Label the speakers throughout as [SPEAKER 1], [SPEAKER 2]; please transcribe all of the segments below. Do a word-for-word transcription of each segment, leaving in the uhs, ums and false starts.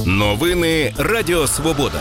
[SPEAKER 1] Новини Радіо Свобода.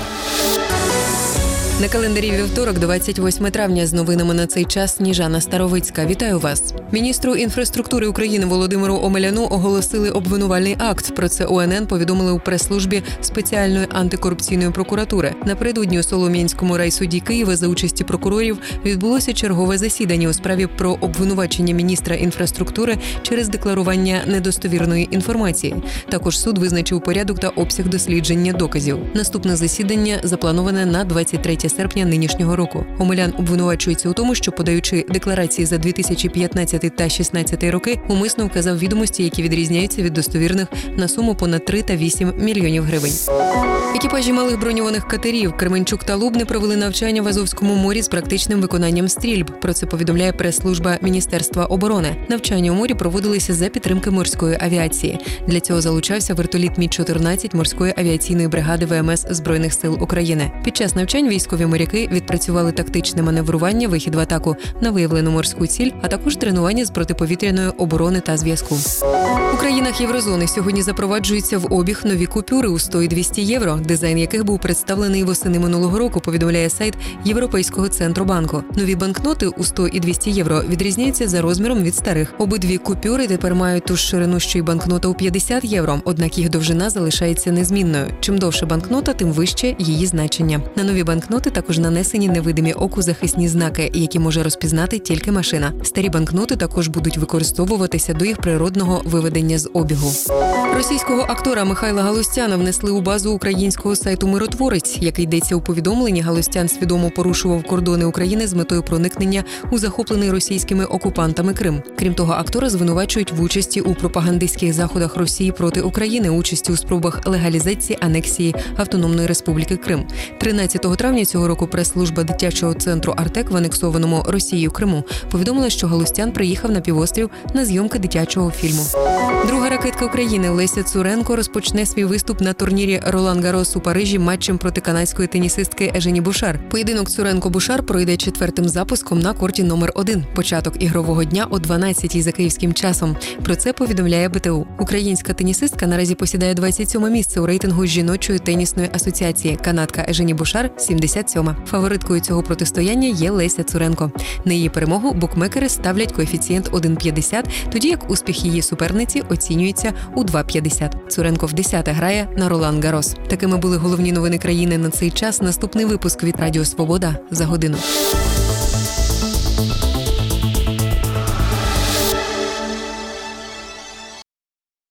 [SPEAKER 2] На календарі вівторок, двадцять восьме травня, з новинами на цей час Сніжана Старовицька. Вітаю вас. Міністру інфраструктури України Володимиру Омеляну оголосили обвинувальний акт. Про це О Ен Ен повідомили у прес-службі спеціальної антикорупційної прокуратури. Напередодні у Солом'янському райсуді Києва за участі прокурорів відбулося чергове засідання у справі про обвинувачення міністра інфраструктури через декларування недостовірної інформації. Також суд визначив порядок та обсяг дослідження доказів. Наступне засідання заплановане на двадцять третє серпня нинішнього року. Омелян обвинувачується у тому, що, подаючи декларації за дві тисячі п'ятнадцятий та шістнадцятий роки, умисно вказав відомості, які відрізняються від достовірних на суму понад три та вісім мільйонів гривень. Екіпажі малих броньованих катерів Кременчук та Лубни провели навчання в Азовському морі з практичним виконанням стрільб. Про це повідомляє прес-служба Міністерства оборони. Навчання у морі проводилися за підтримки морської авіації. Для цього залучався вертоліт Мі чотирнадцять морської авіаційної бригади Ве Ем Ес Збройних сил України. Під час навчань військові моряки відпрацювали тактичне маневрування, вихід в атаку на виявлену морську ціль, а також тренування з протиповітряної оборони та зв'язку. У країнах Єврозони сьогодні запроваджуються в обіг нові купюри у сто і двісті євро, дизайн яких був представлений восени минулого року, повідомляє сайт Європейського центробанку. Нові банкноти у сто і двісті євро відрізняються за розміром від старих. Обидві купюри тепер мають ту ж ширину, що й банкнота у п'ятдесят євро, однак їх довжина залишається незмінною. Чим довше банкнота, тим вище її значення. На нові банкноти також нанесені невидимі оку захисні знаки, які може розпізнати тільки машина. Старі банкноти також будуть використовуватися до їх природного виведення з обігу. Російського актора Михайла Галустяна внесли у базу українського сайту «Миротворець». Як йдеться у повідомленні, Галустян свідомо порушував кордони України з метою проникнення у захоплений російськими окупантами Крим. Крім того, актора звинувачують в участі у пропагандистських заходах Росії проти України, участі у спробах легалізації анексії Автономної Республіки Крим. тринадцятого травня цього року прес-служба дитячого центру «Артек» в анексованому Росією Криму повідомила, що Галустян приїхав на півострів на зйомки дитячого фільму. Друга ракетка України Леся Цуренко розпочне свій виступ на турнірі Ролан Гарос у Парижі матчем проти канадської тенісистки Ежені Бушар. Поєдинок Цуренко-Бушар пройде четвертим запуском на корті номер один. Початок ігрового дня о дванадцятій за київським часом. Про це повідомляє Бе Те У. Українська тенісистка наразі посідає двадцять сьоме місце у рейтингу жіночої тенісної асоціації. Канадка Ежені Бушар – сімдесят сьома. Фавориткою цього протистояння є Леся Цуренко. На її перемогу букмекери ставлять коефіцієнт один п'ятдесят, тоді як успіх її суперниці оцінюється у два п'ятдесят. Цуренко вдесяте грає на Ролан Гарос. Такими були головні новини країни на цей час. Наступний випуск від Радіо Свобода за годину.